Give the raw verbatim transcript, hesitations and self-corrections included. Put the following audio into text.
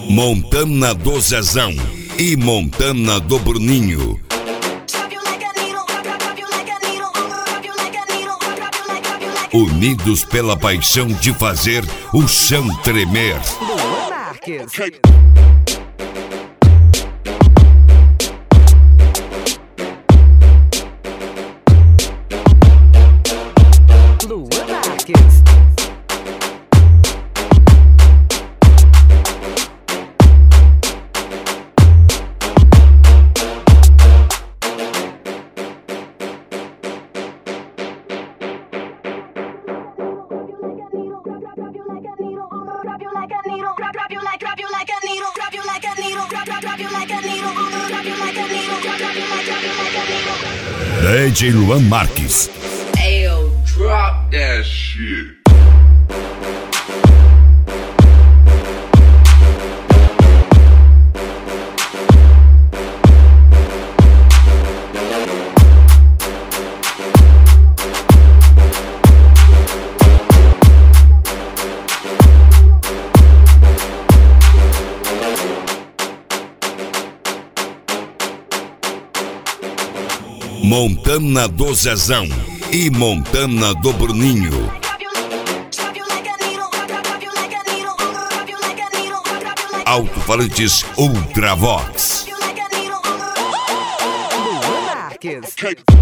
Montana do Zezão e Montana do Bruninho. Unidos pela paixão de fazer o chão tremer. Luan Marques. Luan Marques. D J Luan Marques. Ayo, drop that shit. Montana do Zezão e Montana do Bruninho. Alto-falantes Ultravox. Luan Marques.